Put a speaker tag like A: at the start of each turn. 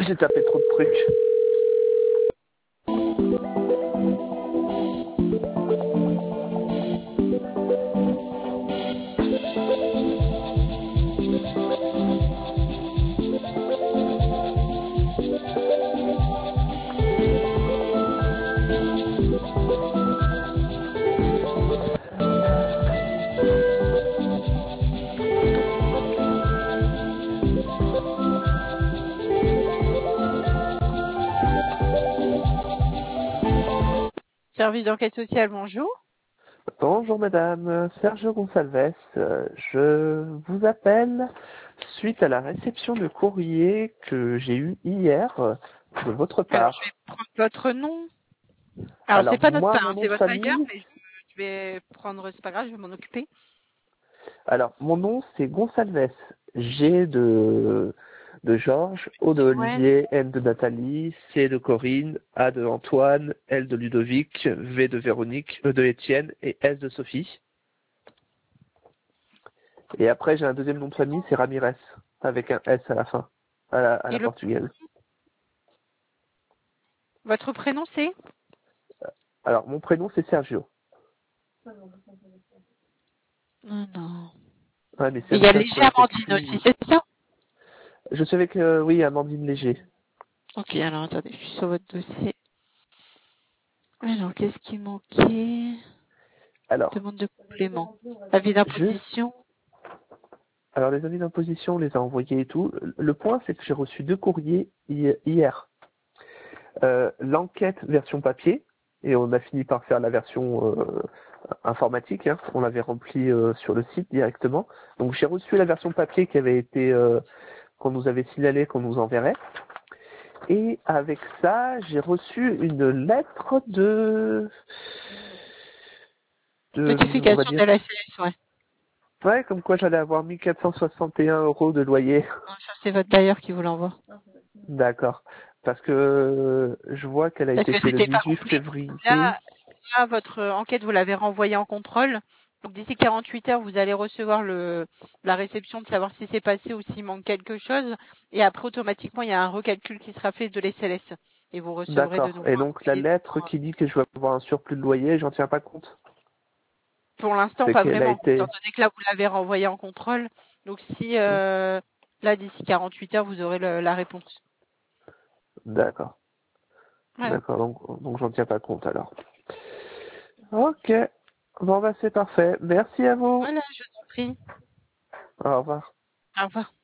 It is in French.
A: J'ai tapé trop de trucs.
B: Service d'enquête sociale, bonjour.
A: Bonjour madame, Sergio Gonçalves. Je vous appelle suite à la réception de courrier que j'ai eu hier de votre
B: Alors,
A: part.
B: je vais prendre votre nom. Alors, c'est pas notre
A: Moi,
B: part,
A: mon
B: hein,
A: nom
B: c'est
A: de
B: votre bailleur,
A: famille,
B: mais je vais prendre, c'est pas grave, je vais m'en occuper.
A: mon nom c'est Gonçalves. G de Georges, O de
B: Ouais.
A: Olivier, N de Nathalie, C de Corinne, A de Antoine, L de Ludovic, V de Véronique, E de Étienne et S de Sophie. Et après, j'ai un deuxième nom de famille, c'est Ramirez, avec un S à la fin, à
B: Et
A: la portugaise.
B: votre prénom, c'est?
A: Alors, mon prénom, c'est Sergio.
B: Non.
A: Ouais, mais
B: Et
A: c'est
B: il y
A: avec
B: a
A: un
B: Léger
A: C, c'est
B: Amandine aussi,
A: plus...
B: c'est ça?
A: Je suis avec, oui, Amandine Léger.
B: Ok, alors attendez, je suis sur votre dossier. Alors, qu'est-ce qui manquait?
A: Alors,
B: Demande de complément. Avis d'imposition.
A: alors les avis d'imposition, on les a envoyés et tout. Le point, c'est que j'ai reçu 2 courriers hier. L'enquête version papier, et on a fini par faire la version informatique, hein. On l'avait rempli sur le site directement. Donc j'ai reçu la version papier qui avait été qu'on nous avait signalé qu'on nous enverrait. Et avec ça, j'ai reçu une lettre on va
B: Notification
A: dire,
B: de la CS, ouais.
A: ouais, comme quoi j'allais avoir 1461 € de loyer.
B: Non, ça, c'est votre bailleur qui vous l'envoie.
A: D'accord. Parce que je vois qu'elle a
B: Parce
A: été
B: que
A: faite le
B: c'était pas
A: 18
B: complet.
A: février.
B: Là, votre enquête, vous l'avez renvoyée en contrôle. Donc, d'ici 48 heures, vous allez recevoir la réception de savoir si c'est passé ou s'il manque quelque chose. Et après, automatiquement, il y a un recalcul qui sera fait de l'SLS. Et vous recevrez de
A: D'accord.
B: nouveau
A: Et
B: un
A: donc la
B: courrier.
A: lettre qui dit que je vais avoir un surplus de loyer, j'en tiens pas compte.
B: Pour l'instant,
A: C'est
B: pas
A: qu'elle a
B: vraiment. Étant
A: été...
B: donné que là, vous l'avez renvoyé en contrôle. Donc, si là, d'ici 48 heures, vous aurez la réponse.
A: D'accord.
B: Voilà.
A: D'accord, donc j'en tiens pas compte alors. Ok. Bon bah c'est parfait. Merci à vous.
B: Voilà, je vous en prie.
A: Au revoir.
B: Au revoir.